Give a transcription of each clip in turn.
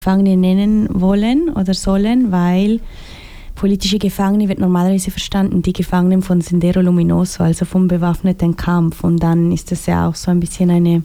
Gefangene nennen wollen oder sollen, weil politische Gefangene wird normalerweise verstanden, die Gefangenen von Sendero Luminoso, also vom bewaffneten Kampf. Und dann ist das ja auch so ein bisschen eine,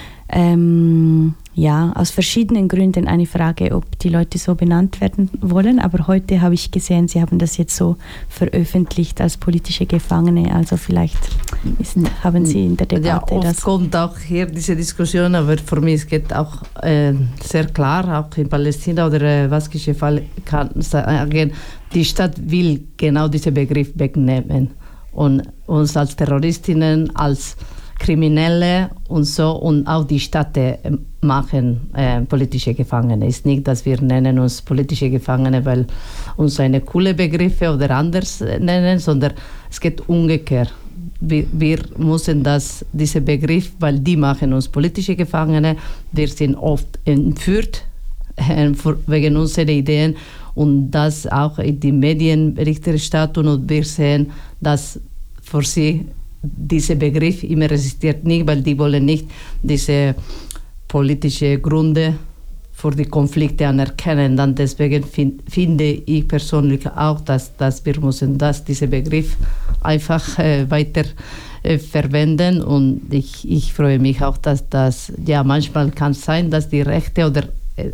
aus verschiedenen Gründen eine Frage, ob die Leute so benannt werden wollen. Aber heute habe ich gesehen, sie haben das jetzt so veröffentlicht als politische Gefangene. Also vielleicht haben sie in der Debatte oft kommt auch hier diese Diskussion, aber für mich es geht auch sehr klar, auch in Palästina oder baskische Fall kann sagen, die Stadt will genau diesen Begriff wegnehmen und uns als Terroristinnen, als Kriminelle und so und auch die Stadt machen politische Gefangene. Es ist nicht, dass wir nennen uns politische Gefangene, weil uns eine coole Begriffe oder anders nennen, sondern es geht umgekehrt. Wir müssen diesen Begriff, weil die machen uns politische Gefangene, wir sind oft entführt wegen unserer Ideen und das auch in die Medienberichterstattung und wir sehen, dass für sie dieser Begriff immer resistiert nicht, weil die wollen nicht diese politischen Gründe für die Konflikte anerkennen. Dann deswegen finde ich persönlich auch, dass wir müssen diesen Begriff einfach weiter verwenden und ich freue mich auch, dass das manchmal kann sein, dass die Rechte oder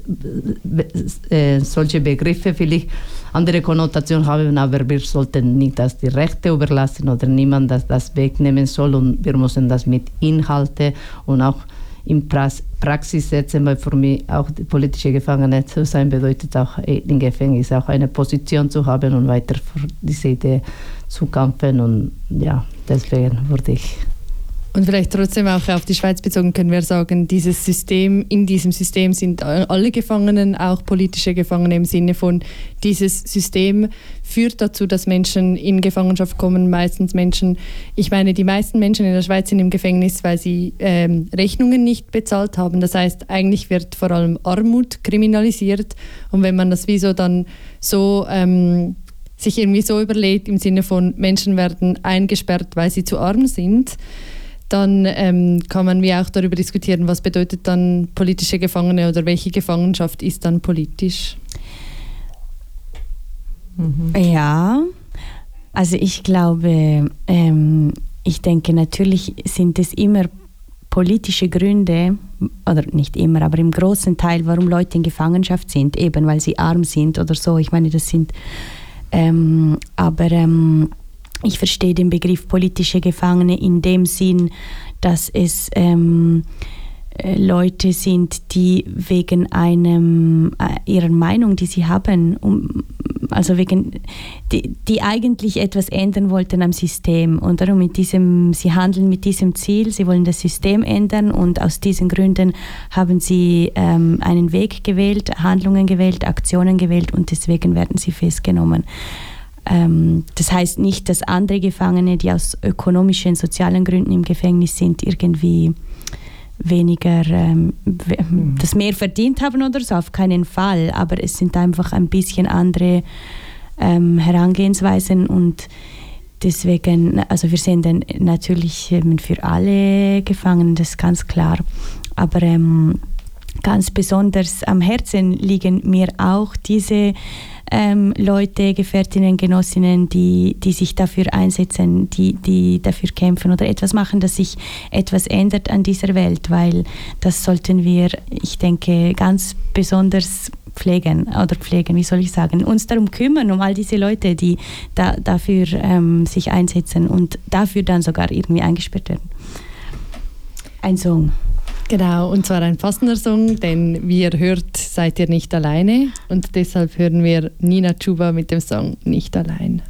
solche Begriffe vielleicht andere Konnotationen haben, aber wir sollten nicht das die Rechte überlassen oder niemand das wegnehmen soll und wir müssen das mit Inhalten und auch in Praxis setzen, weil für mich auch die politische Gefangene zu sein bedeutet auch im Gefängnis auch eine Position zu haben und weiter für diese Idee zu kämpfen und deswegen würde ich. Und vielleicht trotzdem auch auf die Schweiz bezogen können wir sagen, in diesem System sind alle Gefangenen auch politische Gefangene im Sinne von, dieses System führt dazu, dass Menschen in Gefangenschaft kommen, meistens Menschen, ich meine, die meisten Menschen in der Schweiz sind im Gefängnis, weil sie Rechnungen nicht bezahlt haben. Das heißt, eigentlich wird vor allem Armut kriminalisiert und wenn man das wieso dann so sich irgendwie so überlegt, im Sinne von Menschen werden eingesperrt, weil sie zu arm sind, dann kann man wie auch darüber diskutieren, was bedeutet dann politische Gefangene oder welche Gefangenschaft ist dann politisch? Ja, also ich glaube, ich denke, natürlich sind es immer politische Gründe, oder nicht immer, aber im großen Teil, warum Leute in Gefangenschaft sind, eben weil sie arm sind oder so. Ich meine, das sind, ich verstehe den Begriff politische Gefangene in dem Sinn, dass es Leute sind, die wegen ihrer Meinung, die sie haben, also wegen die eigentlich etwas ändern wollten am System und darum sie handeln mit diesem Ziel, sie wollen das System ändern und aus diesen Gründen haben sie einen Weg gewählt, Handlungen gewählt, Aktionen gewählt und deswegen werden sie festgenommen. Das heißt nicht, dass andere Gefangene, die aus ökonomischen, sozialen Gründen im Gefängnis sind, irgendwie weniger das mehr verdient haben oder so, auf keinen Fall. Aber es sind einfach ein bisschen andere Herangehensweisen und deswegen, also wir sehen dann natürlich für alle Gefangenen, das ist ganz klar. Aber ganz besonders am Herzen liegen mir auch diese Leute, Gefährtinnen, Genossinnen, die sich dafür einsetzen, die dafür kämpfen oder etwas machen, dass sich etwas ändert an dieser Welt, weil das sollten wir, ich denke, ganz besonders pflegen, wie soll ich sagen, uns darum kümmern, um all diese Leute, die dafür sich einsetzen und dafür dann sogar irgendwie eingesperrt werden. Ein Song. Genau, und zwar ein passender Song, denn wie ihr hört, seid ihr nicht alleine und deshalb hören wir Nina Chuba mit dem Song Nicht allein.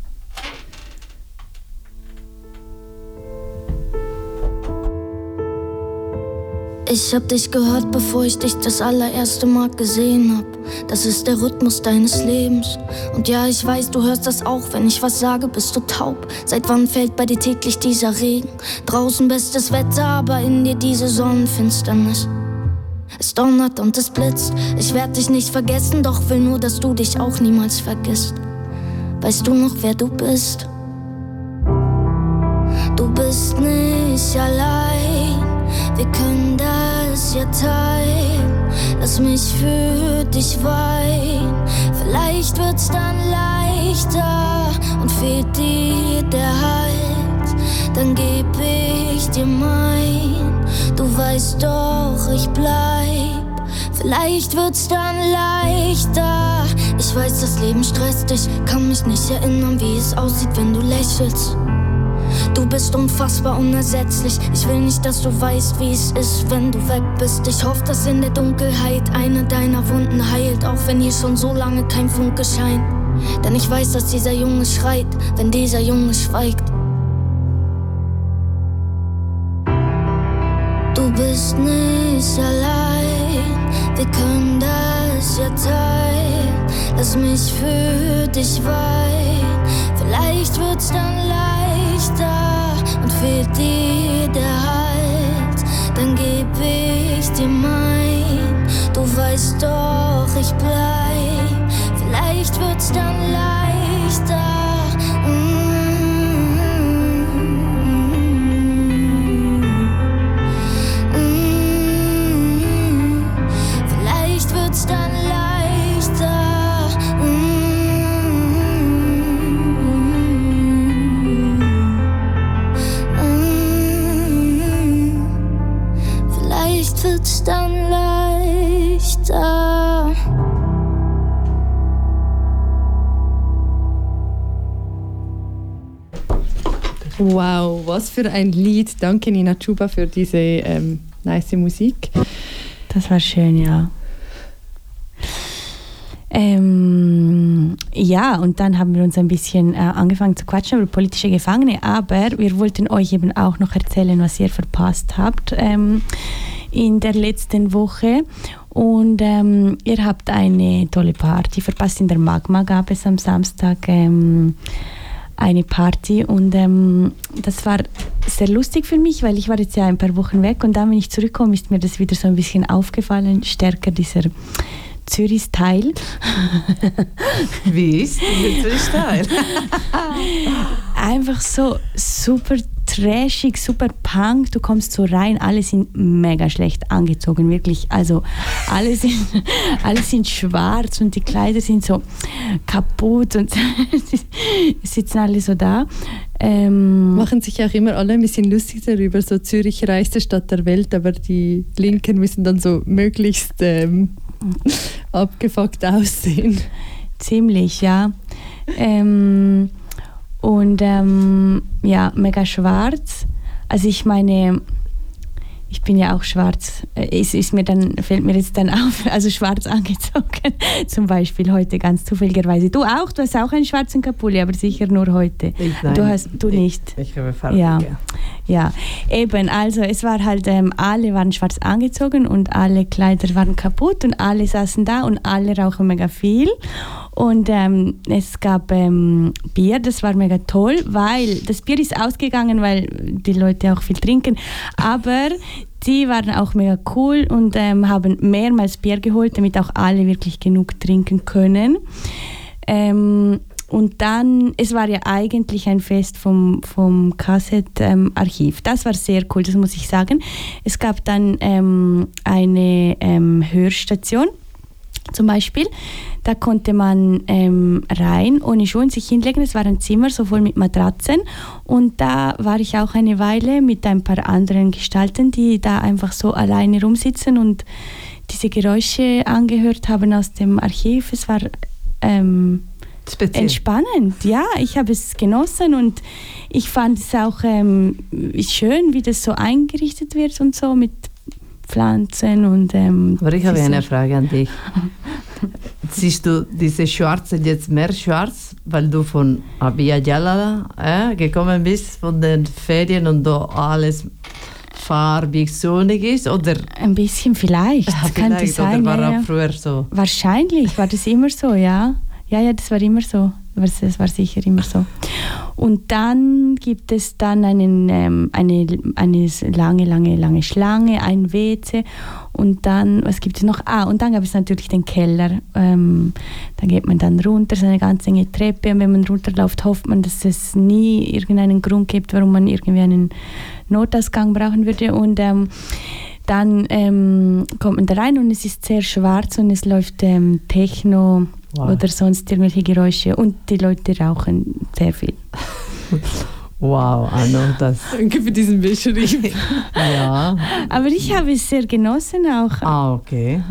Ich hab dich gehört, bevor ich dich das allererste Mal gesehen hab. Das ist der Rhythmus deines Lebens. Und ja, ich weiß, du hörst das auch, wenn ich was sage, bist du taub. Seit wann fällt bei dir täglich dieser Regen? Draußen bestes Wetter, aber in dir diese Sonnenfinsternis. Es donnert und es blitzt. Ich werd dich nicht vergessen, doch will nur, dass du dich auch niemals vergisst. Weißt du noch, wer du bist? Du bist nicht allein. Wir können das ja teilen. Lass mich für dich weinen, vielleicht wird's dann leichter und fehlt dir der Halt, dann geb ich dir mein. Du weißt doch, ich bleib, vielleicht wird's dann leichter. Ich weiß, das Leben stresst dich, kann mich nicht erinnern, wie es aussieht, wenn du lächelst. Du bist unfassbar unersetzlich. Ich will nicht, dass du weißt, wie es ist, wenn du weg bist. Ich hoffe, dass in der Dunkelheit eine deiner Wunden heilt, auch wenn hier schon so lange kein Funke scheint. Denn ich weiß, dass dieser Junge schreit, wenn dieser Junge schweigt. Du bist nicht allein, wir können das ja teilen. Lass mich für dich weinen, vielleicht wird's dann leichter und fehlt dir der Halt, dann geb ich dir mein. Du weißt doch, ich bleib, vielleicht wird's dann leichter. Vielleicht wird's dann leichter. Vielleicht wird's dann leichter. Wow, was für ein Lied. Danke Nina Chuba für diese nice Musik. Das war schön, ja. Ja, und dann haben wir uns ein bisschen angefangen zu quatschen über politische Gefangene, aber wir wollten euch eben auch noch erzählen, was ihr verpasst habt in der letzten Woche. Und ihr habt eine tolle Party verpasst. In der Magma gab es am Samstag eine Party und das war sehr lustig für mich, weil ich war jetzt ja ein paar Wochen weg und dann, wenn ich zurückkomme, ist mir das wieder so ein bisschen aufgefallen, stärker dieser Zürich-Style. Wie ist dieser Zürich-Style? Einfach so super trashig, super punk. Du kommst so rein, alle sind mega schlecht angezogen, wirklich. Also alle sind schwarz und die Kleider sind so kaputt und sitzen alle so da. Machen sich auch immer alle ein bisschen lustig darüber, so Zürich reichste Stadt der Welt, aber die Linken müssen dann so möglichst abgefuckt aussehen. Ziemlich, ja. Ja, mega schwarz. Also ich meine, ich bin ja auch schwarz. Fällt mir jetzt dann auf, also schwarz angezogen. Zum Beispiel heute ganz zufälligerweise. Du auch? Du hast auch einen schwarzen Kapulli, aber sicher nur heute. Nein, du nicht. Ich habe Farbe. Ja, eben. Also es war halt, alle waren schwarz angezogen und alle Kleider waren kaputt und alle saßen da und alle rauchen mega viel. Und es gab Bier, das war mega toll, weil das Bier ist ausgegangen, weil die Leute auch viel trinken. Aber die waren auch mega cool und haben mehrmals Bier geholt, damit auch alle wirklich genug trinken können. Und dann, es war ja eigentlich ein Fest vom Kassett-Archiv. Das war sehr cool, das muss ich sagen. Es gab dann eine Hörstation. Zum Beispiel, da konnte man rein, ohne Schuhe sich hinlegen. Es war ein Zimmer, so voll mit Matratzen. Und da war ich auch eine Weile mit ein paar anderen Gestalten, die da einfach so alleine rumsitzen und diese Geräusche angehört haben aus dem Archiv. Es war entspannend. Ja, ich habe es genossen und ich fand es auch schön, wie das so eingerichtet wird und so mit Pflanzen und aber ich habe eine Frage an dich. Siehst du diese Schwarze jetzt mehr schwarz, weil du von Abya Yala gekommen bist, von den Ferien und da alles farbig sonnig ist? Oder? Ein bisschen vielleicht, kann das sein. Oder war auch früher so? Wahrscheinlich war das immer so, ja. Ja, das war immer so. Das war sicher immer so. Und dann gibt es dann eine lange Schlange, ein WC und dann, was gibt es noch? Und dann gab es natürlich den Keller. Dann geht man dann runter, so eine ganz enge Treppe und wenn man runterläuft, hofft man, dass es nie irgendeinen Grund gibt, warum man irgendwie einen Notausgang brauchen würde. Und dann kommt man da rein und es ist sehr schwarz und es läuft Techno oder sonst irgendwelche Geräusche und die Leute rauchen sehr viel. Wow, Anno, das... Danke für diesen Beschrieb. Ja. Aber ich habe es sehr genossen auch. Ah, okay.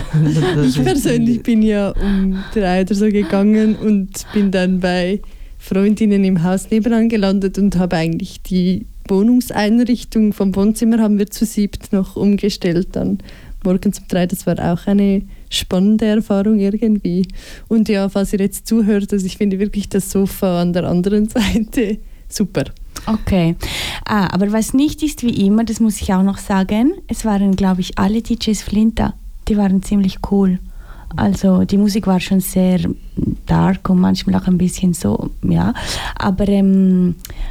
Ich persönlich bin ja um 3 oder so gegangen und bin dann bei Freundinnen im Haus nebenan gelandet und habe eigentlich die Wohnungseinrichtung vom Wohnzimmer haben wir zu 7 noch umgestellt, dann morgens um 3. Das war auch eine spannende Erfahrung irgendwie. Und ja, falls ihr jetzt zuhört, also ich finde wirklich das Sofa an der anderen Seite super. Okay. Aber was nicht ist wie immer, das muss ich auch noch sagen, es waren, glaube ich, alle DJs Flinta. Die waren ziemlich cool. Also die Musik war schon sehr dark und manchmal auch ein bisschen so, ja. Aber wenn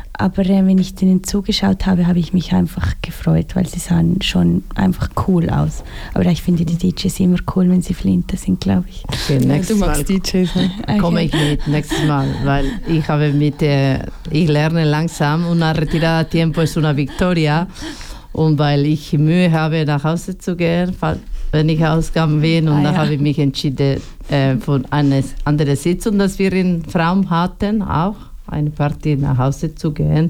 ich denen zugeschaut habe, habe ich mich einfach gefreut, weil sie sahen schon einfach cool aus. Aber ich finde die DJs immer cool, wenn sie Flinta sind, glaube ich. Okay, du magst DJs, ne? Komme ich mit nächstes Mal, weil ich habe ich lerne langsam, una retirada a tiempo es una victoria. Und weil ich Mühe habe, nach Hause zu gehen, wenn ich ausgegangen bin. Und dann habe ich mich entschieden, von einer anderen Sitzung, dass wir in Fraum hatten, auch eine Party nach Hause zu gehen.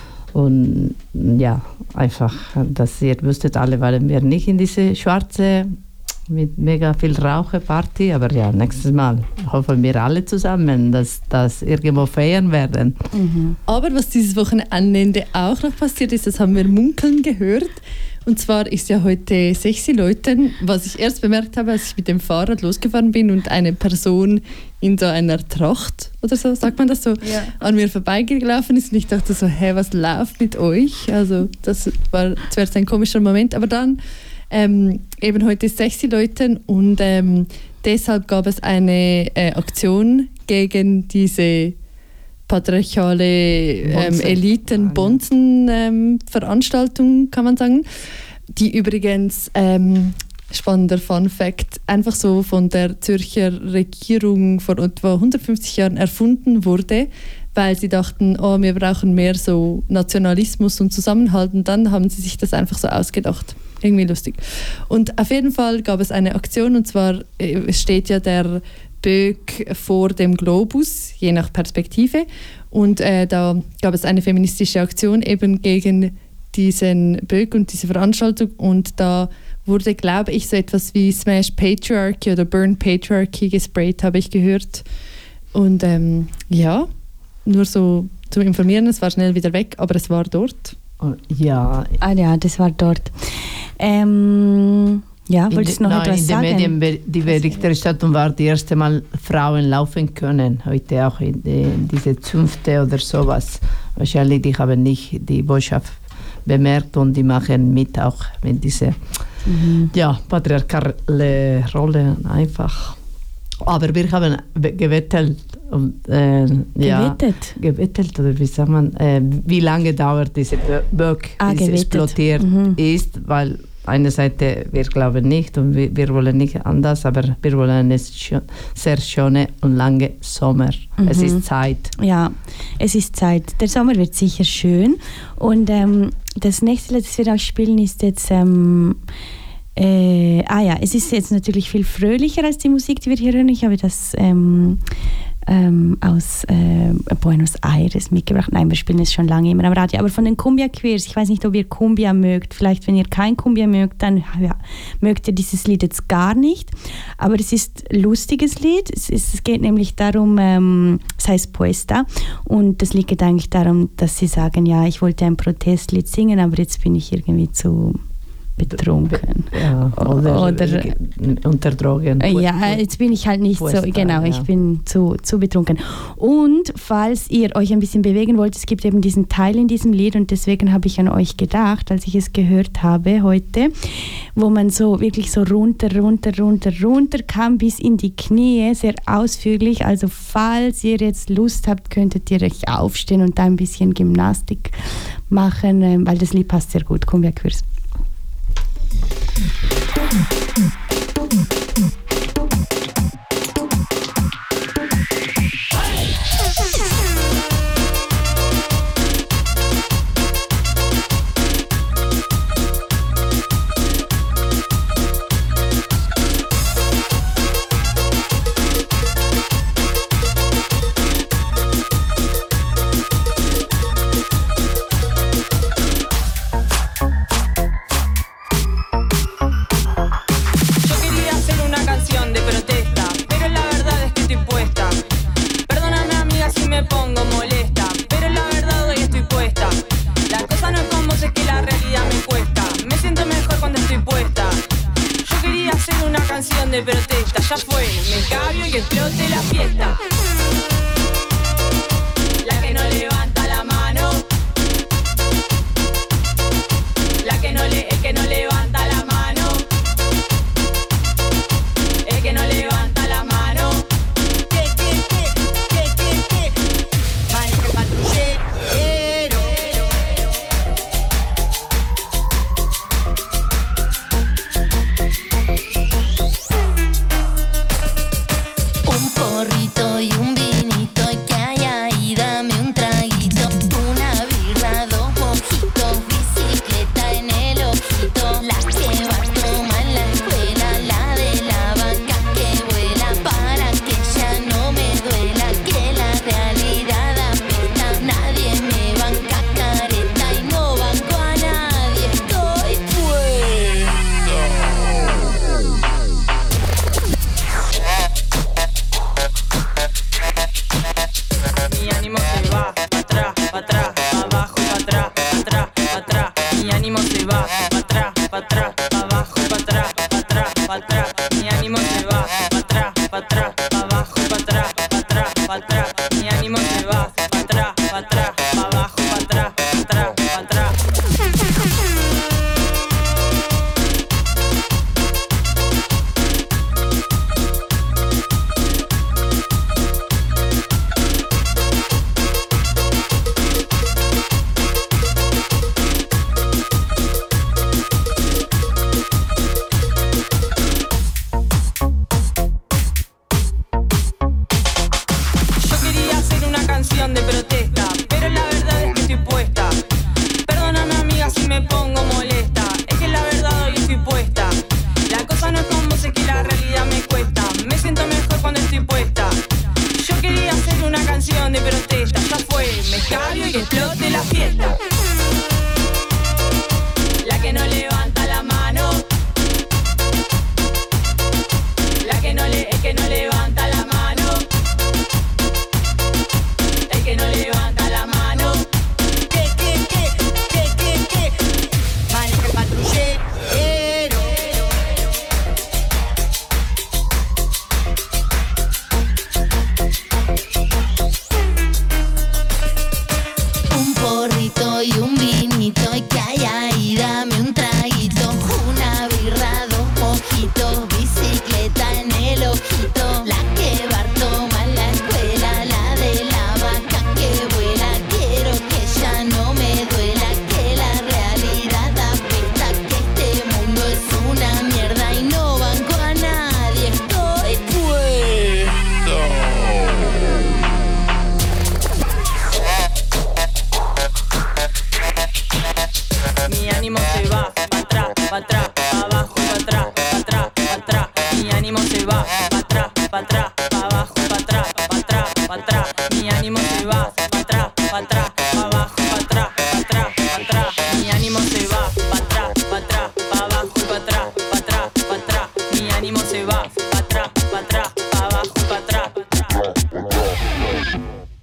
Und ja, einfach, dass ihr wüsstet, alle waren wir nicht in diese schwarze, mit mega viel Rauche-Party. Aber ja, nächstes Mal hoffen wir alle zusammen, dass das irgendwo feiern werden. Mhm. Aber was dieses Wochenende auch noch passiert ist, das haben wir munkeln gehört. Und zwar ist ja heute 6 Leuten, was ich erst bemerkt habe, als ich mit dem Fahrrad losgefahren bin und eine Person in so einer Tracht oder so, sagt man das so, an mir vorbeigelaufen ist. Und ich dachte so, was läuft mit euch? Also das war zuerst ein komischer Moment, aber dann eben heute ist 6 Leuten und deshalb gab es eine Aktion gegen diese patriarchale Eliten-Bonzen-Veranstaltung, kann man sagen, die übrigens, spannender Fun Fact, einfach so von der Zürcher Regierung vor etwa 150 Jahren erfunden wurde, weil sie dachten, wir brauchen mehr so Nationalismus und Zusammenhalt, und dann haben sie sich das einfach so ausgedacht. Irgendwie lustig. Und auf jeden Fall gab es eine Aktion, und zwar es steht ja der Böck vor dem Globus, je nach Perspektive. Und da gab es eine feministische Aktion eben gegen diesen Böck und diese Veranstaltung. Und da wurde, glaube ich, so etwas wie Smash Patriarchy oder Burn Patriarchy gesprayt, habe ich gehört. Und ja, nur so zum Informieren, es war schnell wieder weg, aber es war dort. Ja. Ja, das war dort. Ja, wolltest du noch etwas sagen? In den Medien, die Berichterstattung war das erste Mal, Frauen laufen können. Heute auch in diese Zünfte oder sowas. Wahrscheinlich, die haben nicht die Botschaft bemerkt und die machen mit auch mit dieser patriarchale Rolle einfach. Aber wir haben gewettelt. Und, gewettelt, oder wie sagt man, wie lange dauert diese Böck, bis es explodiert ist, weil eine Seite, wir glauben nicht und wir wollen nicht anders, aber wir wollen es sehr schöne und lange Sommer. Es ist Zeit. Ja, es ist Zeit. Der Sommer wird sicher schön und das nächste, das wir auch spielen, ist jetzt es ist jetzt natürlich viel fröhlicher als die Musik, die wir hier hören. Ich habe das aus Buenos Aires mitgebracht. Nein, wir spielen es schon lange immer am Radio. Aber von den Cumbia Queers, ich weiß nicht, ob ihr Cumbia mögt. Vielleicht, wenn ihr kein Cumbia mögt, dann mögt ihr dieses Lied jetzt gar nicht. Aber es ist ein lustiges Lied. Es geht nämlich darum, es heißt Puesta. Und das Lied geht eigentlich darum, dass sie sagen, ja, ich wollte ein Protestlied singen, aber jetzt bin ich irgendwie zu betrunken. Ja, oder unter Drogen. Ja, jetzt bin ich halt nicht Puesta, so, genau, ich bin zu betrunken. Und falls ihr euch ein bisschen bewegen wollt, es gibt eben diesen Teil in diesem Lied und deswegen habe ich an euch gedacht, als ich es gehört habe heute, wo man so wirklich so runter kam bis in die Knie, sehr ausführlich. Also falls ihr jetzt Lust habt, könntet ihr euch aufstehen und da ein bisschen Gymnastik machen, weil das Lied passt sehr gut. Cumbia Queers. me escabio y que explote la fiesta. La que no levanta la mano, el que no levanta la mano, el que no levanta la mano. Maneja el patrullero. Un porrito y un vinito, que hay ahí, dame un traguito. Una birra, 2 mojitos, bicicleta en el ojito. La que va a tomar la escuela, la de la vaca que vuela. Para que ya no me duela, que la realidad apesta. Nadie me banca careta y no banco a nadie. Estoy Mi ánimo se va, pa' atrás, pa' abajo, pa' atrás, pa' atrás, pa' atrás. Mi ánimo se va, pa' atrás, pa' abajo, pa' atrás, pa' atrás, pa' atrás. Mi ánimo se va, pa' atrás, pa' abajo, pa' atrás, pa' atrás, pa' atrás. Mi ánimo se va, pa' atrás, pa' abajo, pa' atrás, pa' atrás, pa' atrás. Yo quería hacer una canción de protesta, pero la verdad es que estoy puesta. Perdóname amiga si me pongo molesta, es que la verdad hoy estoy puesta. La cosa no es como sé que la realidad me cuesta, me siento mejor cuando estoy puesta. Yo quería hacer una canción de protesta, ya fue, me escabio y que explote la fiesta. La que no levanta la mano, el que no levanta la mano, el que no levanta la mano. Maneja el patrullero. un porrito y un vinito, y que hay ahí, dame un traguito. Una birra, 2 mojitos, bicicleta en el ojito. La que va a tomar la escuela, la de la vaca que vuela. Quiero que ya no me duela, que la realidad apesta, que este mundo es una mierda y no banco a nadie. Estoy Mi ánimo se va, pa' atrás, pa' abajo, pa' atrás, pa' atrás, pa' atrás. Mi ánimo se va, pa' atrás, pa' abajo, pa' atrás, pa' atrás, pa' atrás. Mi ánimo se va, pa' atrás, pa' abajo, pa' atrás, pa' atrás, pa' atrás. Mi ánimo se va, pa' atrás, pa' abajo, pa' atrás, pa' atrás, pa' atrás. Mi ánimo se va, pa' atrás, pa' abajo, pa' atrás, pa' atrás.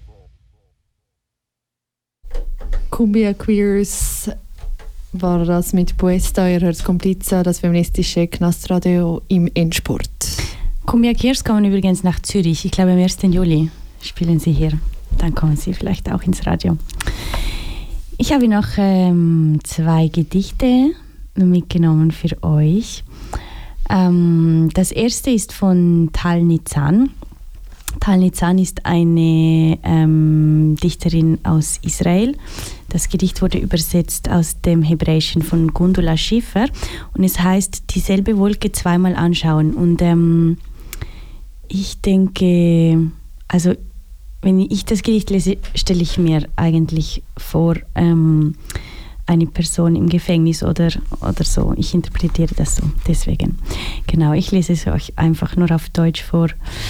Cumbia Queers war das mit Puesta, ihr hört Kompliza, das feministische Knastradio im Endspurt. Cumbia Queers kommen übrigens nach Zürich. Ich glaube, am 1. Juli spielen sie hier. Dann kommen sie vielleicht auch ins Radio. Ich habe noch 2 Gedichte mitgenommen für euch. Das erste ist von Tal Nitzan. Tal Nitzan ist eine Dichterin aus Israel. Das Gedicht wurde übersetzt aus dem Hebräischen von Gundula Schiffer und es heißt dieselbe Wolke zweimal anschauen. Und ich denke, also wenn ich das Gedicht lese, stelle ich mir eigentlich vor, eine Person im Gefängnis oder so. Ich interpretiere das so, deswegen. Genau, ich lese es euch einfach nur auf Deutsch vor.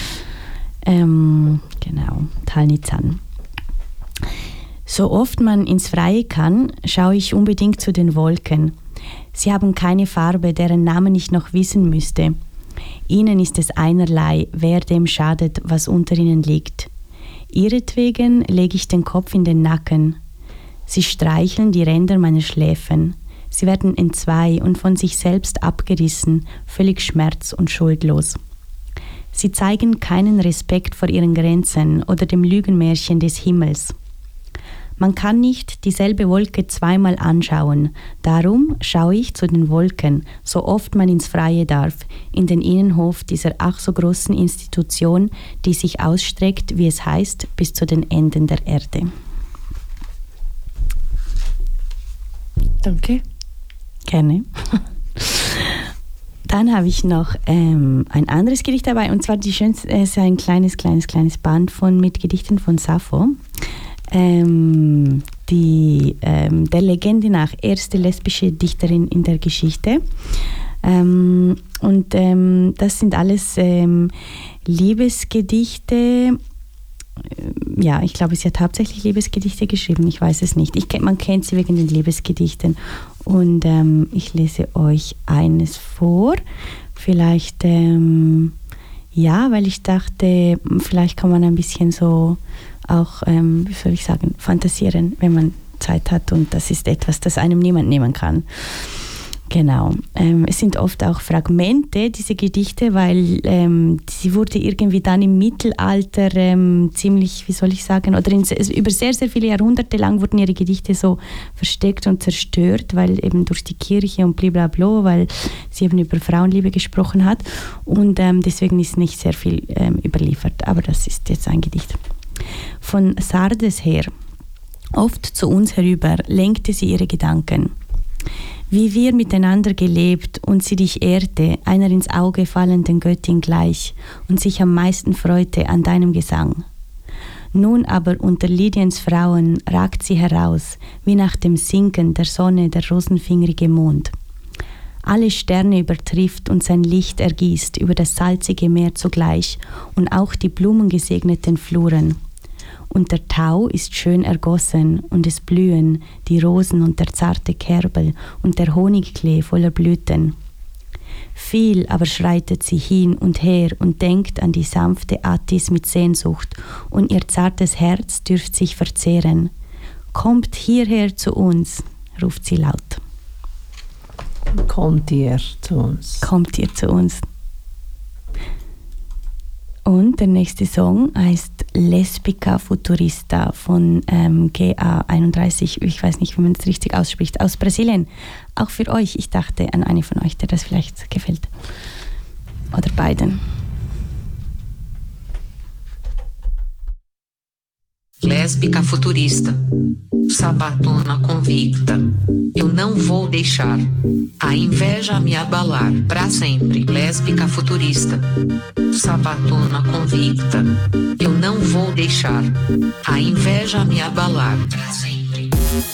Genau, Tal Nitzan. So oft man ins Freie kann, schaue ich unbedingt zu den Wolken. Sie haben keine Farbe, deren Namen ich noch wissen müsste. Ihnen ist es einerlei, wer dem schadet, was unter ihnen liegt. Ihretwegen lege ich den Kopf in den Nacken. Sie streicheln die Ränder meiner Schläfen. Sie werden entzwei und von sich selbst abgerissen, völlig schmerz- und schuldlos. Sie zeigen keinen Respekt vor ihren Grenzen oder dem Lügenmärchen des Himmels. Man kann nicht dieselbe Wolke zweimal anschauen. Darum schaue ich zu den Wolken, so oft man ins Freie darf, in den Innenhof dieser ach so großen Institution, die sich ausstreckt, wie es heißt, bis zu den Enden der Erde. Danke. Gerne. Dann habe ich noch ein anderes Gedicht dabei, und zwar ist ein kleines Band mit Gedichten von Sappho. Der Legende nach erste lesbische Dichterin in der Geschichte. Das sind alles Liebesgedichte. Ja, ich glaube, sie hat hauptsächlich Liebesgedichte geschrieben, ich weiß es nicht. Man kennt sie wegen den Liebesgedichten. Und ich lese euch eines vor. Vielleicht, weil ich dachte, vielleicht kann man ein bisschen so auch, fantasieren, wenn man Zeit hat, und das ist etwas, das einem niemand nehmen kann. Genau. Es sind oft auch Fragmente, diese Gedichte, weil sie wurde irgendwie dann im Mittelalter ziemlich, oder über sehr, sehr viele Jahrhunderte lang wurden ihre Gedichte so versteckt und zerstört, weil eben durch die Kirche und blablabla, weil sie eben über Frauenliebe gesprochen hat, und deswegen ist nicht sehr viel überliefert, aber das ist jetzt ein Gedicht. Von Sardes her, oft zu uns herüber, lenkte sie ihre Gedanken. Wie wir miteinander gelebt und sie dich ehrte, einer ins Auge fallenden Göttin gleich, und sich am meisten freute an deinem Gesang. Nun aber unter Lydiens Frauen ragt sie heraus, wie nach dem Sinken der Sonne der rosenfingerige Mond. Alle Sterne übertrifft und sein Licht ergießt über das salzige Meer zugleich und auch die blumengesegneten Fluren. Und der Tau ist schön ergossen und es blühen die Rosen und der zarte Kerbel und der Honigklee voller Blüten. Viel aber schreitet sie hin und her und denkt an die sanfte Attis mit Sehnsucht, und ihr zartes Herz dürft sich verzehren. Kommt hierher zu uns, ruft sie laut. Kommt ihr zu uns. Kommt ihr zu uns. Und der nächste Song heißt Lesbica Futurista von GA31, ich weiß nicht, wie man es richtig ausspricht, aus Brasilien. Auch für euch, ich dachte an eine von euch, der das vielleicht gefällt. Oder beiden. Lésbica futurista, sabatona convicta. Eu não vou deixar a inveja me abalar pra sempre. Lésbica futurista, sabatona convicta. Eu não vou deixar a inveja me abalar pra sempre.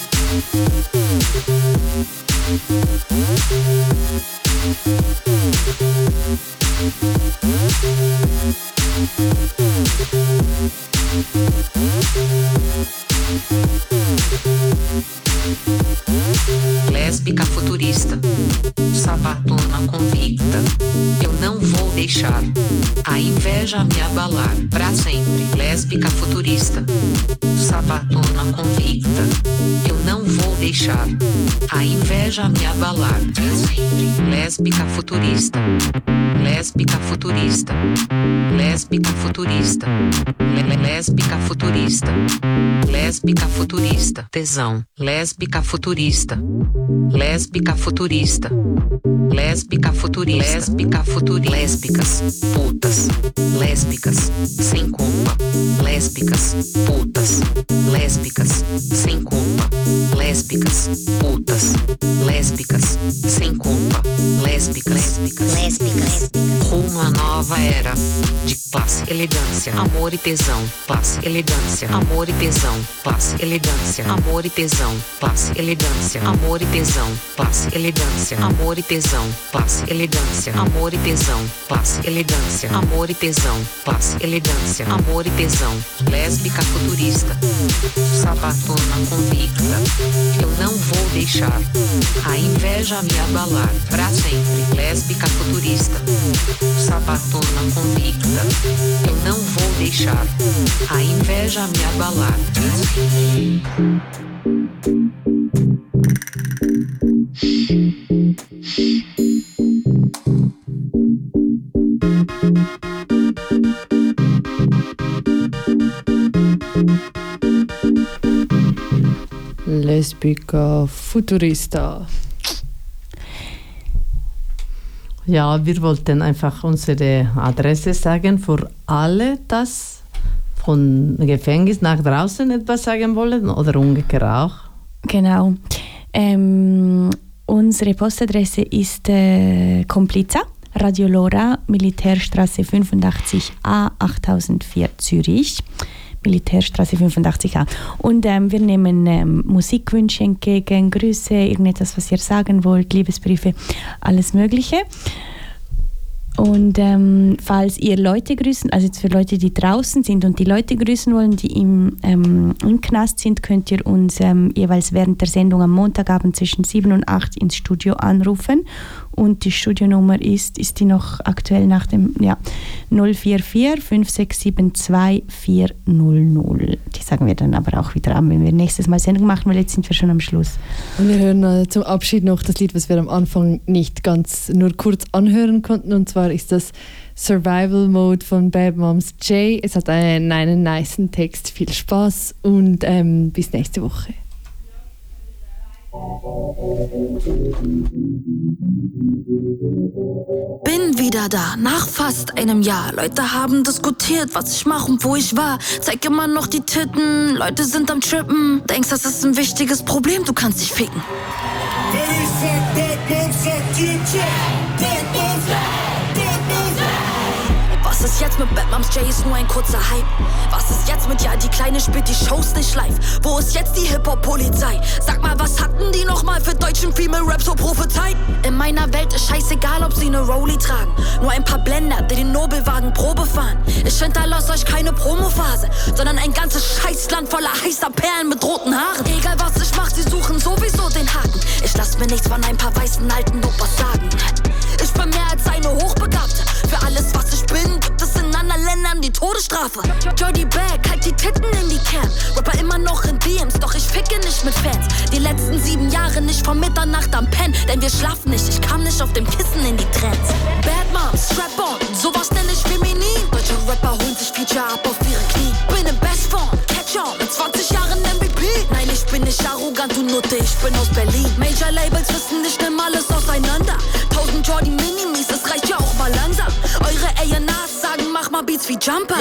Lésbica futurista, sabatona convicta. Eu não vou deixar a inveja me abalar pra sempre. Lésbica futurista, sabatona convicta. Eu não vou deixar a inveja me abalar pra sempre. Lésbica futurista, lésbica futurista, lésbica futurista, lésbica futurista, lésbica futurista, tesão, lésbica futurista, lésbica futurista, lésbica futurista, lésbica futurista, lésbicas, putas, lésbicas, sem culpa, lésbicas, putas, lésbicas, sem culpa, lésbicas, putas, lésbicas, sem culpa, lésbicas, lésbicas, rumo à nova era de classe, elegância, amor e tesão, classe, elegância, amor e tesão, classe, elegância, amor e tesão, classe, elegância, amor e tesão, classe, elegância, amor e tesão, classe, elegância, amor e tesão, classe, elegância, amor e tesão, classe, elegância, amor e tesão, lésbica futurista, sabatona convicta. Eu não vou deixar a inveja me abalar pra sempre. Lésbica futurista, sabatona convicta. Eu não vou deixar a inveja me abalar pra sempre. Lesbica Futurista. Ja, wir wollten einfach unsere Adresse sagen für alle, das von Gefängnis nach draußen etwas sagen wollen oder umgekehrt auch. Genau. Unsere Postadresse ist Kompliza, Radio Lora, Militärstraße 85a 8004 Zürich. Militärstraße 85a. Und wir nehmen Musikwünsche entgegen, Grüße, irgendetwas, was ihr sagen wollt, Liebesbriefe, alles Mögliche. Und falls ihr Leute grüßen, also jetzt für Leute, die draußen sind und die Leute grüßen wollen, die im Knast sind, könnt ihr uns jeweils während der Sendung am Montagabend zwischen 7 und 8 ins Studio anrufen. Und die Studionummer ist die noch aktuell nach dem, 044 5672 400. Die sagen wir dann aber auch wieder an, wenn wir nächstes Mal Sendung machen, weil jetzt sind wir schon am Schluss. Und wir hören zum Abschied noch das Lied, was wir am Anfang nicht ganz, nur kurz anhören konnten. Und zwar ist das Survival Mode von Bad Moms J. Es hat einen nicen Text. Viel Spaß und bis nächste Woche. Bin wieder da, nach fast einem Jahr. Leute haben diskutiert, was ich mache und wo ich war. Zeig immer noch die Titten, Leute sind am Trippen. Denkst, das ist ein wichtiges Problem, du kannst dich ficken. Wenn ich sag Bad Moms, sagt ihr Bad Moms, Bad Moms. Was ist jetzt mit Bad Moms J ist nur ein kurzer Hype. Was ist jetzt mit, ja, die Kleine spielt die Shows nicht live. Wo ist jetzt die Hip-Hop-Polizei? Sag mal, was hatten die nochmal für deutschen Female-Rap so prophezeit? In meiner Welt ist scheißegal, ob sie ne Rolli tragen. Nur ein paar Blender, die den Nobelwagen Probe fahren. Ich hinterlasse euch keine Promophase, sondern ein ganzes Scheißland voller heißer Perlen mit roten Haaren. Egal was ich mach, sie suchen sowieso den Haken. Ich lass mir nichts von ein paar weißen alten Opas sagen. Ich bin mehr als eine Hochbegabte. Für alles, was ich bin, gibt es in anderen Ländern die Todesstrafe. Jody Bag, halt die Titten in die Cam. Rapper immer noch in DMs, doch ich ficke nicht mit Fans. Die letzten 7 Jahre nicht von Mitternacht am Pen, denn wir schlafen nicht, ich kam nicht auf dem Kissen in die Trends. Bad Moms, Strap-on, sowas nenn ich feminin. Deutsche Rapper holen sich Feature ab auf ihre Knie. Bin in Bestform, Catch-on, mit 20 Jahren MVP. Nein, ich bin nicht arrogant, du Nutte, ich bin aus Berlin. Major Labels wissen, ich nimm alles auseinander. 1000 Jordi Minimis, es reicht ja auch mal langsam. Eure A&Rs sagen, mach mal Beats wie Jumper.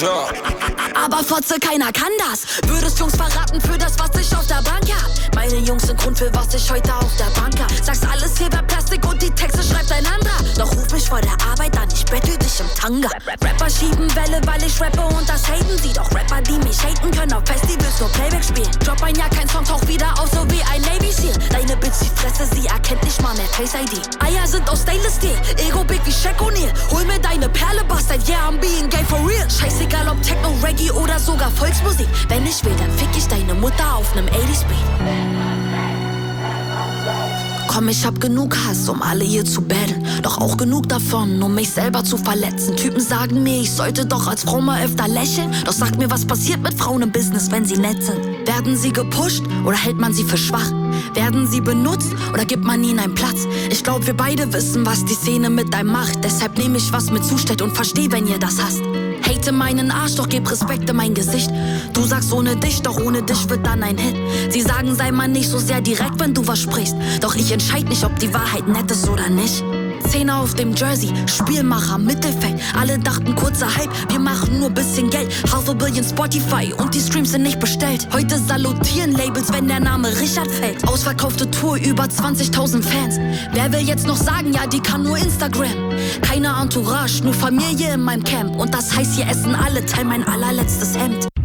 Aber Fotze, keiner kann das. Würdest Jungs verraten für das, was ich auf der Bank hab. Meine Jungs sind Grund für was ich heute auf der Bank hab. Sagst alles hier wär Plastik und die Texte schreibt ein anderer. Doch ruf mich vor der Arbeit an, ich bettel dich im Tanga. Rapper schieben Welle, weil ich rappe und das haten sie. Doch Rapper, die mich haten, können auf Festivals nur Playback spielen. Drop ein Jahr, kein Song, taucht wieder auf, so wie ein Navy Seal. Deine Bitch, die Fresse, sie erkennt nicht mal mehr Face ID. Eier sind aus Stainless Steel, Ego big wie Shaq O'Neal. Hol mir deine Perle, Bastard, yeah, I'm being gay for real. Scheißegal ob Techno, Reggae oder sogar Volksmusik. Wenn ich will, dann fick ich deine Mutter auf nem 80-Speed. Komm, ich hab genug Hass, um alle hier zu battlen. Doch auch genug davon, um mich selber zu verletzen. Typen sagen mir, ich sollte doch als Frau mal öfter lächeln. Doch sag mir, was passiert mit Frauen im Business, wenn sie nett sind? Werden sie gepusht oder hält man sie für schwach? Werden sie benutzt oder gibt man ihnen einen Platz? Ich glaub, wir beide wissen, was die Szene mit einem macht. Deshalb nehm ich, was mir zusteht und versteh, wenn ihr das hasst. Hate meinen Arsch, doch gib Respekt in mein Gesicht. Du sagst ohne dich, doch ohne dich wird dann ein Hit. Sie sagen, sei mal nicht so sehr direkt, wenn du was sprichst. Doch ich entscheid nicht, ob die Wahrheit nett ist oder nicht. Zehner auf dem Jersey, Spielmacher, Mittelfeld. Alle dachten kurzer Hype, wir machen nur bisschen Geld. Half a Billion Spotify und die Streams sind nicht bestellt. Heute salutieren Labels, wenn der Name Richard fällt. Ausverkaufte Tour, über 20.000 Fans. Wer will jetzt noch sagen, ja, die kann nur Instagram. Keine Entourage, nur Familie in meinem Camp. Und das heißt, hier essen alle, teil mein allerletztes Hemd.